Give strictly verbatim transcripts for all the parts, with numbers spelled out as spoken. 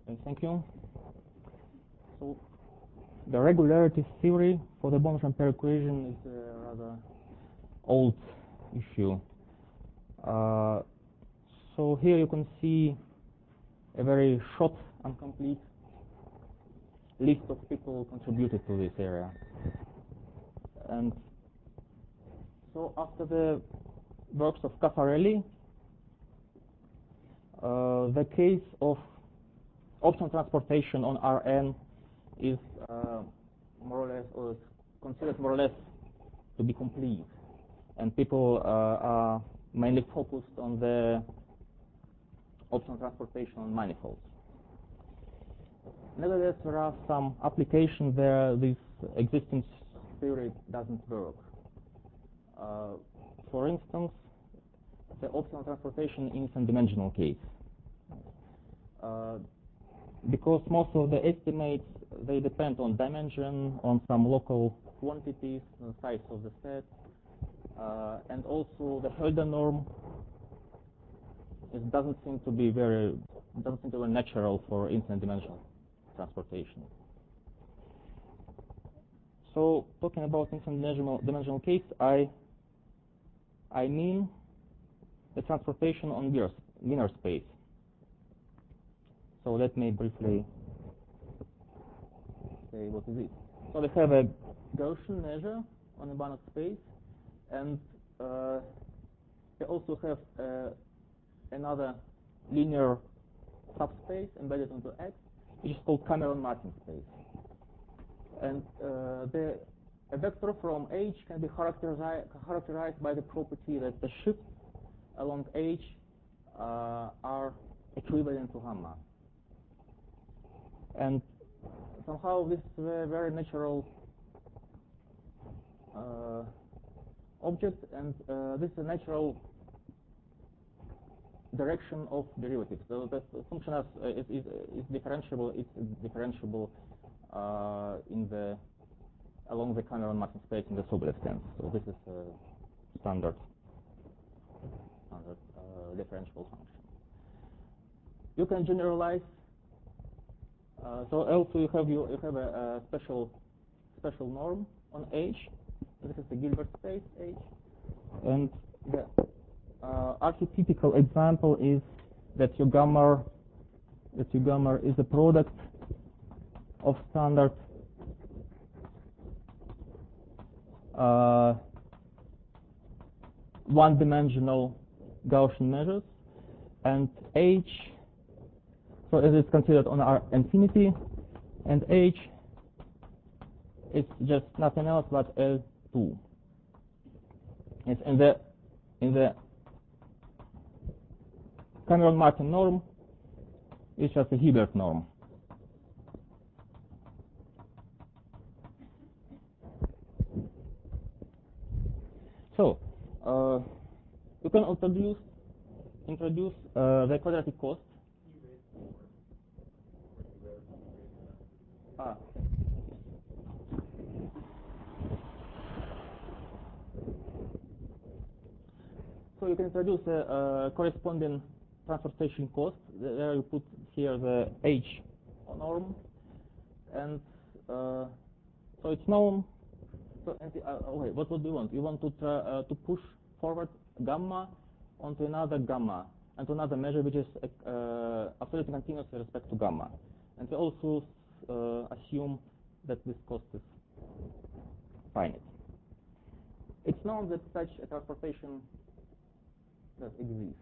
Okay, thank you. So the regularity theory for the Bohm-Ampere equation is a rather old issue. Uh, so here you can see a very short and complete list of people contributed to this area. And so after the works of Caffarelli, uh, the case of optimal transportation on R N is uh, more or less, or is considered more or less to be complete. And people uh, are mainly focused on the optimal transportation on manifolds. Nevertheless, there are some applications where this existing theory doesn't work. Uh, for instance, the optimal transportation in some dimensional case. Uh, because most of the estimates, they depend on dimension, on some local quantities, the size of the set, uh, and also the Hölder norm. It doesn't seem to be very, doesn't seem to be natural for infinite dimensional transportation. So, talking about infinite dimensional, dimensional case, I I mean the transportation on Wiener space. So let me briefly say what is it. So we have a Gaussian measure on a Banach space, and uh, we also have uh, another linear subspace embedded into X, which is called Cameron-Martin space. And uh, the a vector from H can be characterized, characterized by the property that the shifts along H uh, are equivalent to gamma. And somehow this is a very natural uh, object, and uh, this is a natural direction of derivatives. So the function is, is, is, is differentiable. It's differentiable uh, in the along the Cameron-Martin space in the Sobolev sense. So this is a standard standard uh, differentiable function. You can generalize. Uh, so also you have you, you have a, a special special norm on H. This is the Gilbert space H, and the uh, archetypical example is that your gamma that your gamma is a product of standard uh, one-dimensional Gaussian measures, and H. So it is considered on R infinity, and H is just nothing else but L two. It's in the in the Cameron-Martin norm is just a Hilbert norm. So uh, you can introduce introduce uh, the quadratic cost. Ah. So you can introduce a uh, corresponding transportation cost. There you put here the H norm, and uh, so it's known. So and the, uh, okay, what would you want? You want to try, uh, to push forward gamma onto another gamma, and to another measure which is uh, absolutely continuous with respect to gamma, and we also uh, assume that this cost is finite. It's known that such a transportation does exist.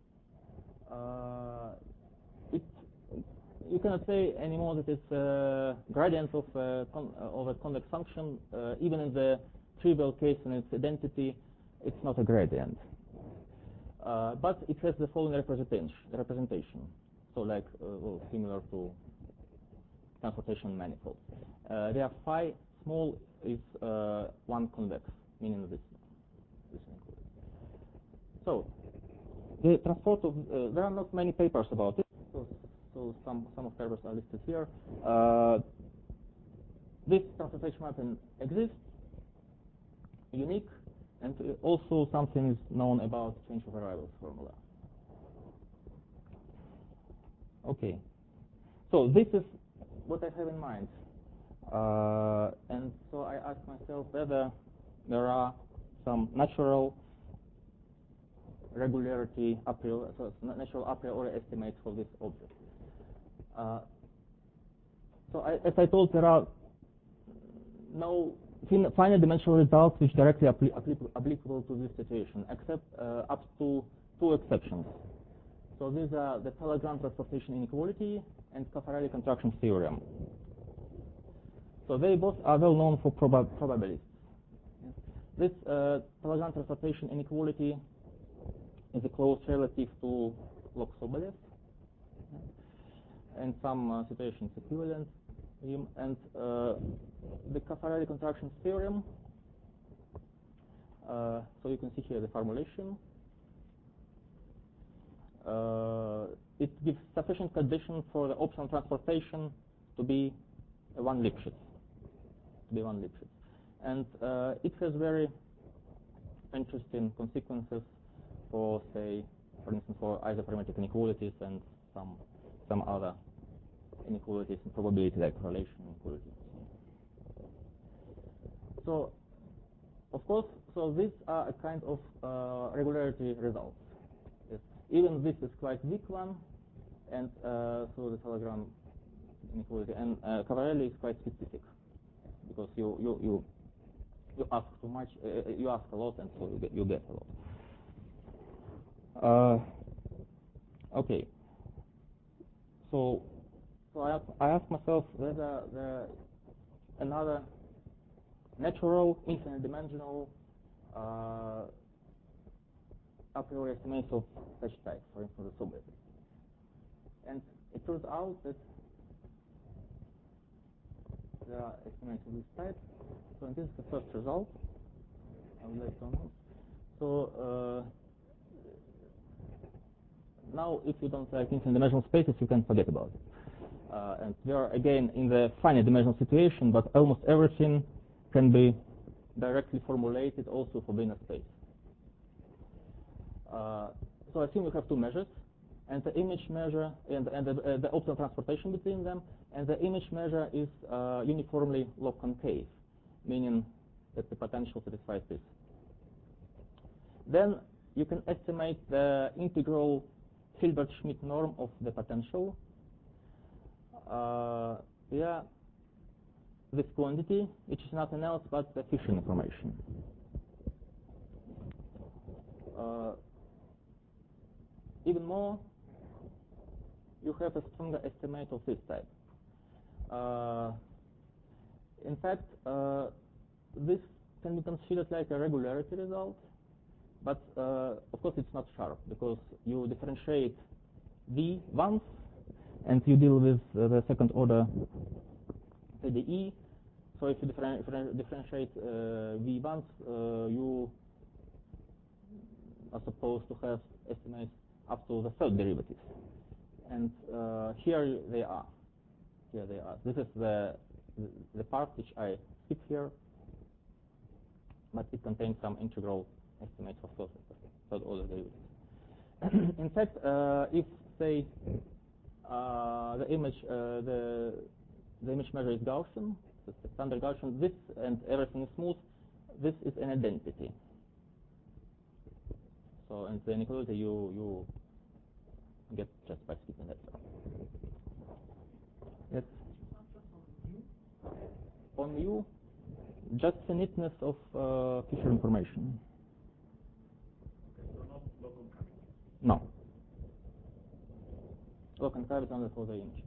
Uh, it, you cannot say anymore that it's a gradient of a, con of a convex function, uh, even in the trivial case in its identity, it's not a gradient. Uh, but it has the following representation. representation. So like uh, well, similar to transportation manifold. Uh, there are phi small is uh, one convex, meaning this this included. So the transport of uh, there are not many papers about it. So, so some some of papers are listed here. Uh, this transportation mapping exists, unique, and also something is known about change of arrivals formula. Okay. So this is what I have in mind. Uh, and so I ask myself whether there are some natural regularity a priori, so natural a priori estimates for this object. Uh, so I, as I told, there are no finite dimensional results which directly appli appli applicable to this situation, except uh, up to two exceptions. So these are the Talagrand transportation inequality and Caffarelli contraction theorem. So they both are well known for proba probabilities. This uh, Talagrand transportation inequality is a close relative to Lox-Sobolev, and some uh, situations equivalent. And uh, the Caffarelli contraction theorem, uh, so you can see here the formulation. Uh, it gives sufficient condition for the optional transportation to be a one Lipschitz, to be one Lipschitz, and uh, it has very interesting consequences for, say, for instance, for isoperimetric inequalities and some some other inequalities in probability, like correlation inequalities. So, of course, so these are a kind of uh, regularity results. Yes. Even this is quite weak one, and uh, so the Talagrand inequality, and uh, Caffarelli is quite specific, because you you you you ask too much, uh, you ask a lot, and so you get you get a lot. Uh, okay. So, so I ask, I ask myself whether the another natural infinite dimensional uh, a priori estimates of such type, for instance, the Sobolev. And it turns out that there are estimates of this type. So this is the first result I would like to announce. So uh, now, if you don't like infinite dimensional spaces, you can forget about it. Uh, and we are again in the finite dimensional situation, but almost everything can be directly formulated also for Wiener space. Uh, so assume you have two measures, and the image measure and, and the, uh, the optimal transportation between them, and the image measure is uh, uniformly log concave, meaning that the potential satisfies this. Then you can estimate the integral Hilbert-Schmidt norm of the potential. Uh, yeah, this quantity, which is nothing else but the Fisher information. Uh, even more, you have a stronger estimate of this type. Uh, in fact, uh, this can be considered like a regularity result, but uh, of course it's not sharp, because you differentiate V once, and you deal with uh, the second order P D E. So if you differen differen differentiate uh, V once, uh, you are supposed to have estimates up to the third derivative. And uh, here they are. Here they are. This is the the part which I skip here, but it contains some integral estimates of third, third order derivatives. In fact, uh, if say uh, the image uh, the the image measure is Gaussian, the standard Gaussian, this and everything is smooth, this is an identity. So, and the inequality you you get just by skipping that. Yes. On mu, just the neatness of uh, Fisher information. Okay, so not log concavity. No. Log concavity only for the image.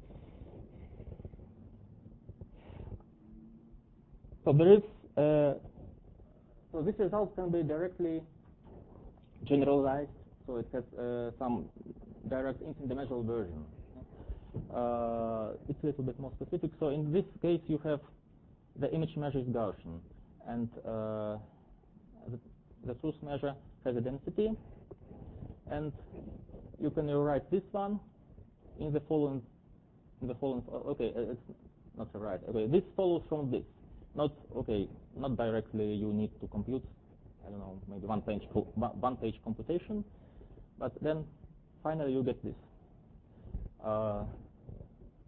So there is, uh, so this result can be directly generalized, so it has uh, some direct infinite dimensional version. Uh, it's a little bit more specific. So in this case, you have the image measure is Gaussian, and uh, the, the truth measure has a density, and you can rewrite this one in the following. In the following. Okay, it's not right. Okay, this follows from this. Not okay. Not directly. You need to compute. I don't know, maybe one page one page computation, but then finally you get this. Uh,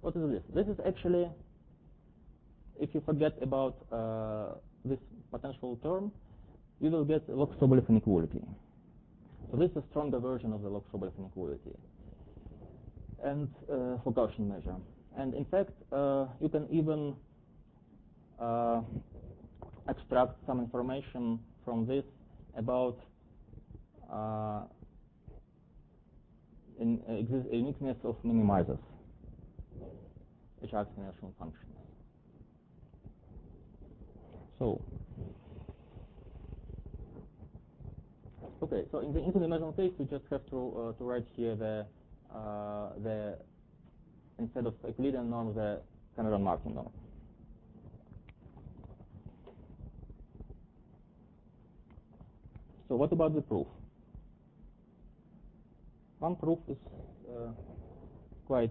What is this? This is actually, if you forget about uh, this potential term, you will get Lox-Sobolev inequality. So this is a stronger version of the Lox-Sobolev inequality, and uh, for Gaussian measure. And in fact, uh, you can even uh, extract some information from this about uh, in, uh, exist uniqueness of minimizers, which are exponential functions. So, okay, so in the infinite dimensional case, we just have to uh, to write here the uh, the instead of Euclidean norm, the Cameron-Martin norm. So what about the proof? One proof is uh, quite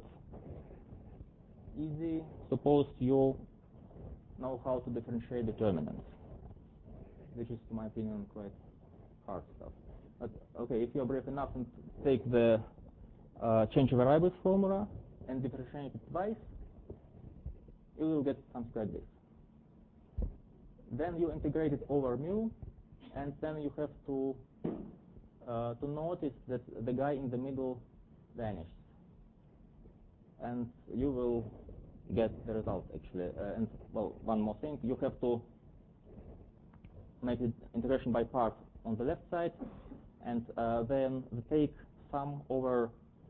easy. Suppose you know how to differentiate determinants, which is, in my opinion, quite hard stuff. But okay, if you're brave enough and take the uh, change of variables formula and differentiate it twice, you will get something like this. Then you integrate it over mu, and then you have to uh, to notice that the guy in the middle vanished, and you will get the result actually. Uh, and well, one more thing, you have to make the integration by part on the left side, and uh, then take sum over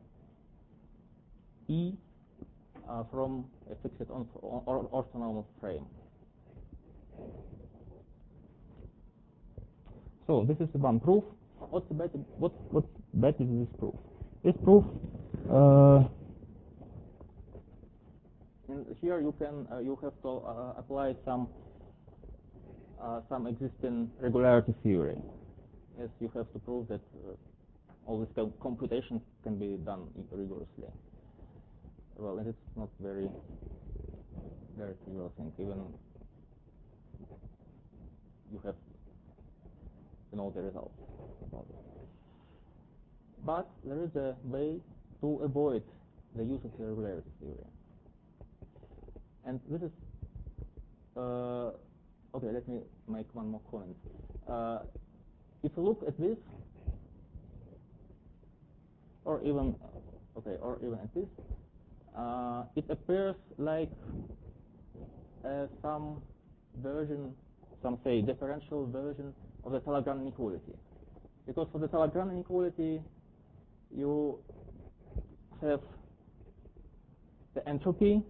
E uh, from a fixed on, or, orthonormal frame. So this is one proof. What's the bet? What what bet is this proof? This proof. Uh, in here you can uh, you have to uh, apply some uh, some existing regularity theory. Yes, you have to prove that uh, all these com computations can be done rigorously. Well, and it's not very very trivial thing. Even you have to know the results about it. But there is a way to avoid the use of the regularity theory. And this is, uh, okay, let me make one more comment. Uh, if you look at this, or even, okay, or even at this, uh, it appears like uh, some version, some say differential version of the Talagrand inequality. Because for the Talagrand inequality, you have the entropy,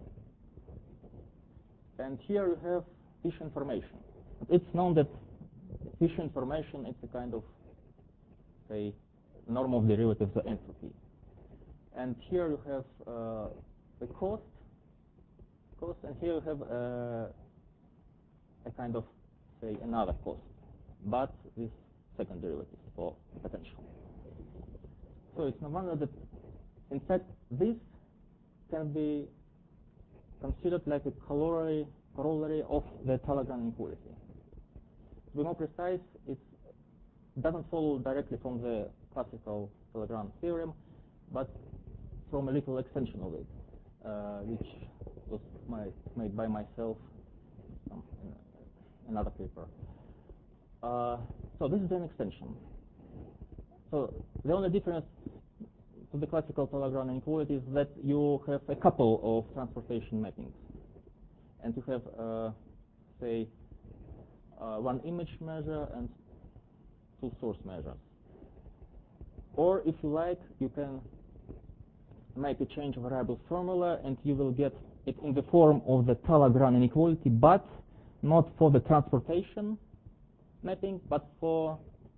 and here you have Fisher information. It's known that Fisher information is a kind of, say, norm of derivatives of entropy. And here you have uh, the cost, cost, and here you have uh, a kind of, say, another cost, but this second derivative for potential. So it's no wonder that, in fact, this can be considered like a corollary, corollary of the Talagrand inequality. To be more precise, it doesn't follow directly from the classical Talagrand theorem, but from a little extension of it, uh, which was my, made by myself um, in another paper. Uh, so this is an extension. So the only difference to the classical Talagrand inequality is that you have a couple of transportation mappings, and you have, uh, say, uh, one image measure and two source measures. Or, if you like, you can make a change of variables formula, and you will get it in the form of the Talagrand inequality, but not for the transportation mapping, but for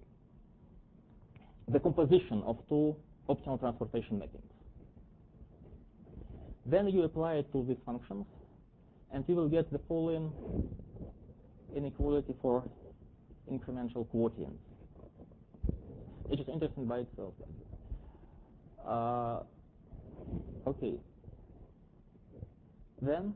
the composition of two optimal transportation mappings. Then you apply it to these functions, and you will get the following inequality for incremental quotients, which is interesting by itself. Uh, okay. Then,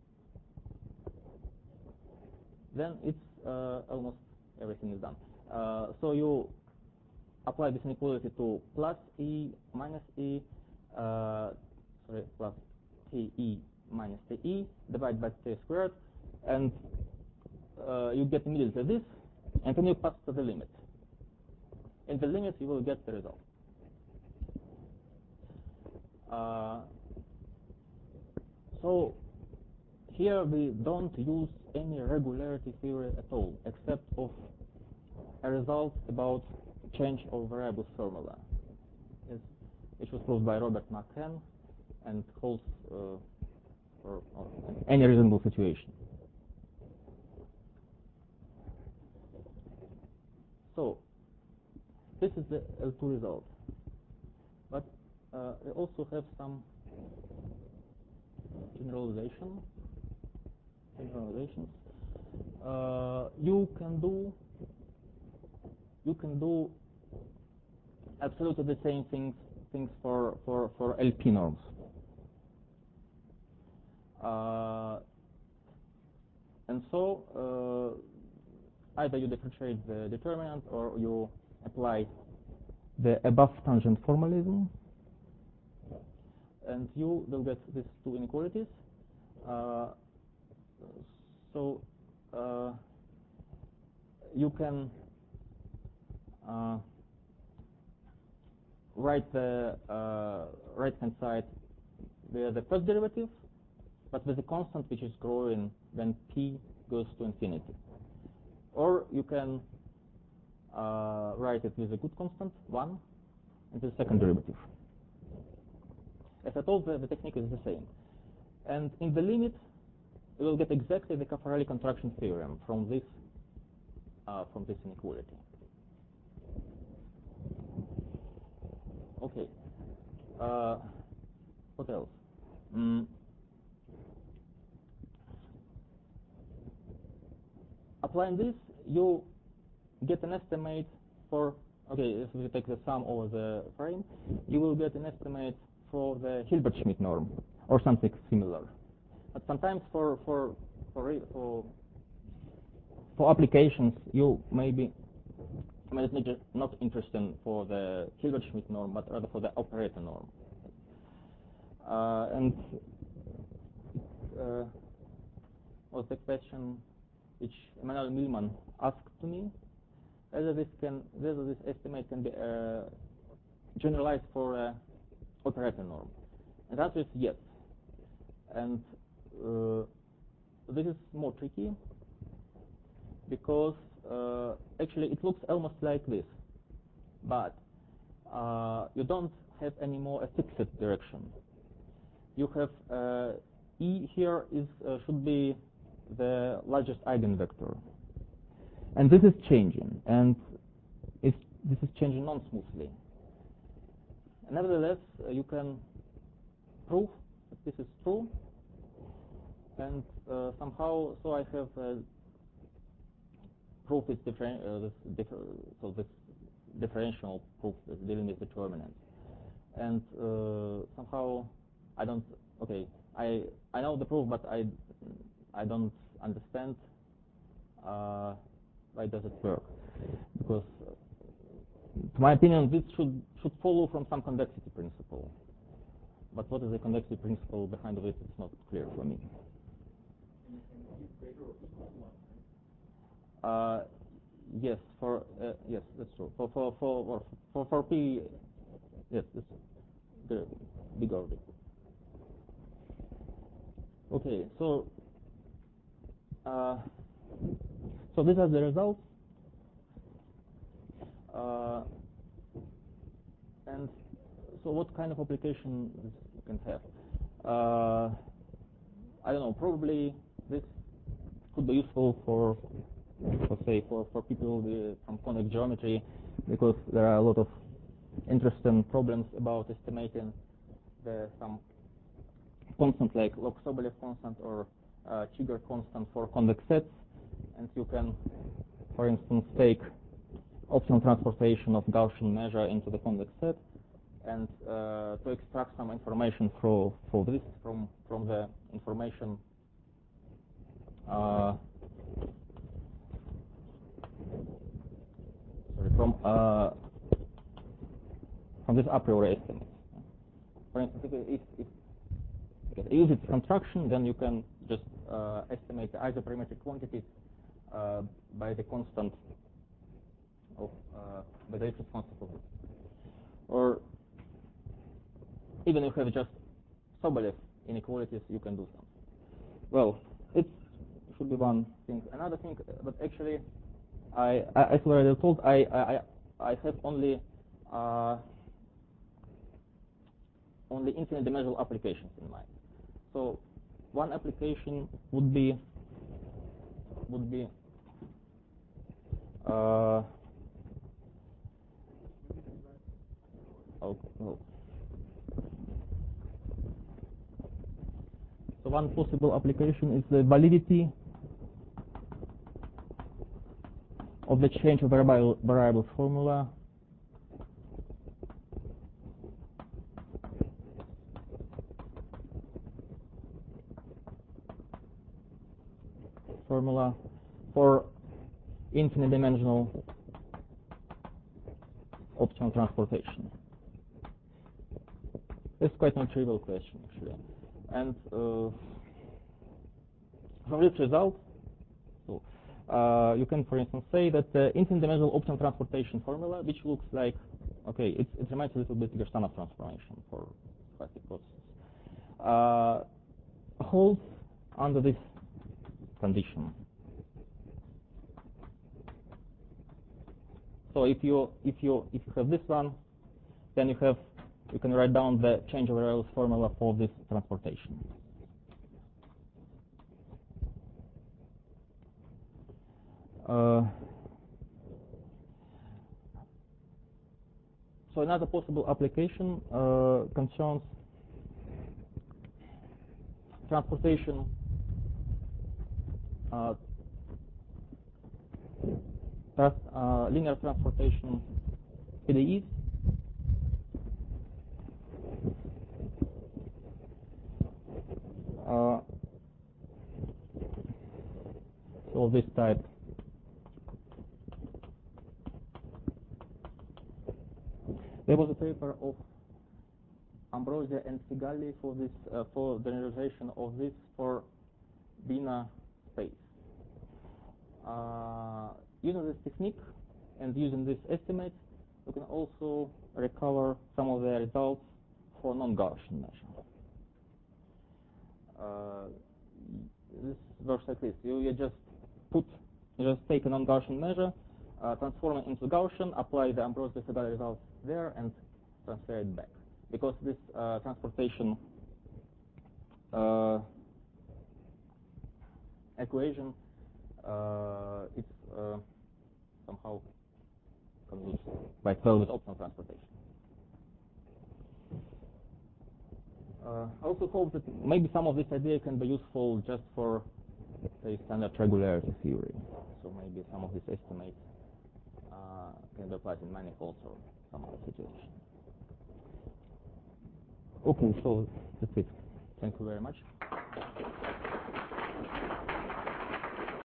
then it's uh, almost everything is done. Uh, so you apply this inequality to plus E minus E, uh, sorry, plus K E minus Te divided by T squared, and uh, you get immediately this, and then you pass to the limit. In the limit, you will get the result. Uh, so here we don't use any regularity theory at all, except of a result about change of variables formula, yes, which was proved by Robert McCann and holds uh, for uh, any reasonable situation. So this is the L two result, but uh, we also have some generalization. Generalizations. Uh, you can do you can do absolutely the same things things for for for L P norms. Uh, and so uh, either you differentiate the determinant or you apply the above tangent formalism, and you will get these two inequalities. Uh, so uh, you can uh, write the uh, right hand side with the first derivative, but with a constant which is growing when p goes to infinity. Or you can uh, write it with a good constant, one, and the second derivative. As I told, the, the technique is the same. And in the limit, you will get exactly the Caffarelli contraction theorem from this uh, from this inequality. Okay. Uh, what else? Mm. Applying this, you get an estimate for, okay, if we take the sum over the frame, you will get an estimate for the Hilbert-Schmidt norm or something similar. But sometimes for for for for, for applications, you may be, I mean, it's not, not interesting for the Hilbert-Schmidt norm, but rather for the operator norm. Uh, and uh, was the question which Emanuel Millman asked to me, whether this can, whether this estimate can be uh, generalized for a operator norm. And the answer is yes. And uh, this is more tricky because uh, actually it looks almost like this, but uh, you don't have any more a fixed direction. You have uh, E here is uh, should be the largest eigenvector, and this is changing, and it's, this is changing non-smoothly. Nevertheless, uh, you can prove that this is true, and uh, somehow, so I have uh, proof this, differen uh, this differ so this differential proof is dealing with determinants, and uh, somehow I don't. Okay, I I know the proof, but I I don't understand uh, why does it work, because uh, to my opinion this should should follow from some convexity principle. But what is the convexity principle behind of it? It's not clear for me. And, and is greater or equal to one, right? Uh, yes, for uh, yes, that's true. For for for for for p, yes, it's the big order. Okay, so uh, so these are the results, uh, and so what kind of application this can have? Uh, I don't know. Probably this could be useful for, let's say, for for people with, from convex geometry, because there are a lot of interesting problems about estimating the some constant like log Sobolev constant or uh, Chigger constant for convex sets, and you can, for instance, take optional transportation of Gaussian measure into the convex set, and uh, to extract some information for for this from from the information uh, sorry from uh, from this a priori estimate. For instance, if, if, if okay, if it's construction, then you can just uh, estimate the isoperimetric quantities uh, by the constant of uh, by the difference constant of this. Or even if you have just Sobolev inequalities, you can do something. Well, it should be one thing. Another thing, but actually, I, I as already told, I I I have only uh, only infinite dimensional applications in mind. So one application would be would be uh, oh, no. So one possible application is the validity of the change of variable variable formula formula for infinite dimensional optimal transportation. It's quite a trivial question actually, and uh, from this result, so uh, you can, for instance, say that the infinite dimensional optimal transportation formula, which looks like, okay, it, it reminds a little bit of Gerstanov transformation for classic processes, uh, holds under this condition. So if you if you if you have this one, then you have you can write down the change of variables formula for this transportation. Uh, so another possible application uh, concerns transportation uh, trans, uh, linear transportation P D Es uh, so this type. There was a paper of Ambrosia and Figalli for this uh, for generalization of this for Wiener space. Uh, using this technique and using this estimate, you can also recover some of the results for non-Gaussian measure. Uh, this works like this: you, you just put, you just take a non-Gaussian measure, uh, transform it into Gaussian, apply the Ambrosia-Figalli results there, and transfer it back. Because this uh, transportation uh, equation uh, it's uh, somehow convolutes quite well with optimal transportation. Uh, I also hope that maybe some of this idea can be useful just for, say, standard regularity theory. So maybe some of these estimates uh, can be applied in manifolds or some other situation. Okay, so that's it. Thank you very much.